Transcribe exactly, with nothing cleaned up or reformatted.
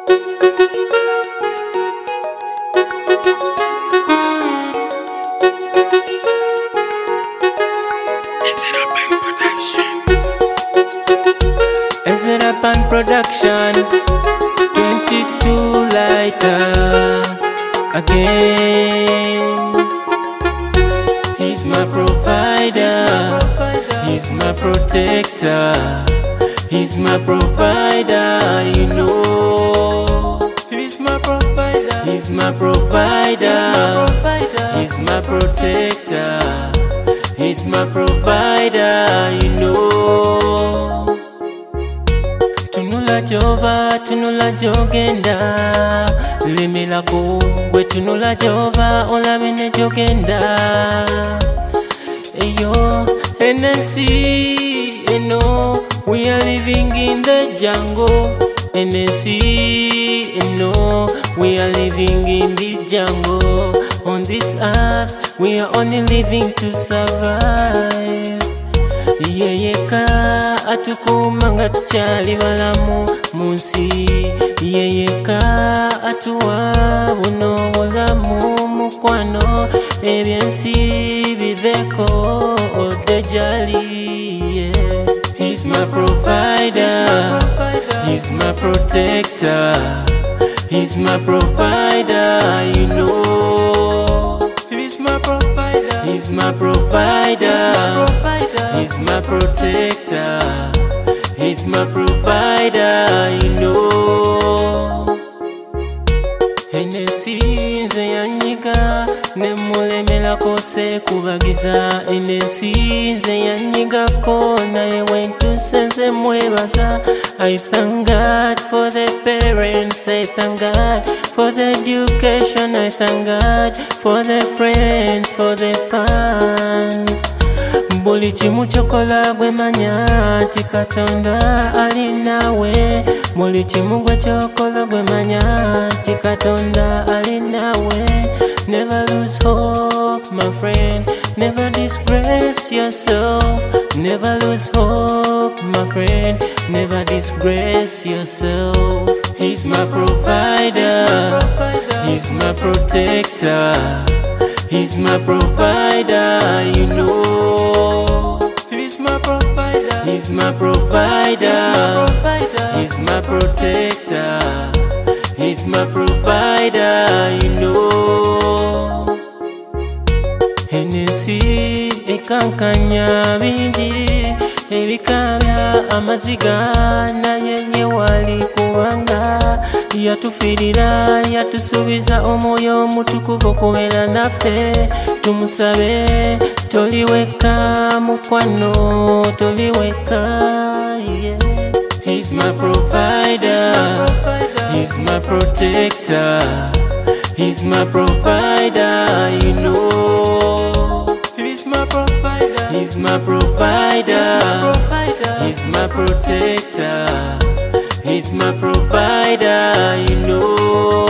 Ezrapan Production, twenty-two lighter again. He's my provider, he's my protector, he's my provider, you know. He's my provider, he's my provider, he's my protector, he's my provider, you know. Tunula Jova, tunula jogenda, limila kugwe tunula Jova, olamine jogenda. Eyo, N N C, you know, we are living in the jungle. N N C, you know, we are living in the jungle. On this earth, we are only living to survive. Yeyeka atukumanga tuchali balamu munsi. Yeyeka atuwa buno bulamu mukwano. Ebyensi biveko odejali, yeah. He's my provider, he's my protector, he's my provider, you know. He's my provider, he's my provider, he's my protector, he's my provider, you know. N N C nze yanyiga nemulemela kose kubagiza. N N C nze yanyigako naye wentuse nze mwebaza. I thank God for the parents, I thank God for the education, I thank God for the friends, for the fans. Buli chimu chokola gwe manya ti Katonda ali nawe. Buli chimu gwe chokola gwe manya ti Katonda ali nawe. Never lose hope, my friend, never disgrace yourself. Never lose hope, my friend, never disgrace yourself. He's my provider, he's my protector, he's my provider, you know. He's my provider, he's my provider, he's my protector, he's my provider, you know. N N C ekankanya bingi ebikabya amaziga naye ye wali kubanga yatufirira yatusubiza omwoyo omutukuvu okubeera naffe. Tumusabe toliweka mukwano, toliweka, yeah. He's my provider, he's my protector, he's my provider, you know. He's my provider, he's my provider, he's my protector, he's my provider, you know.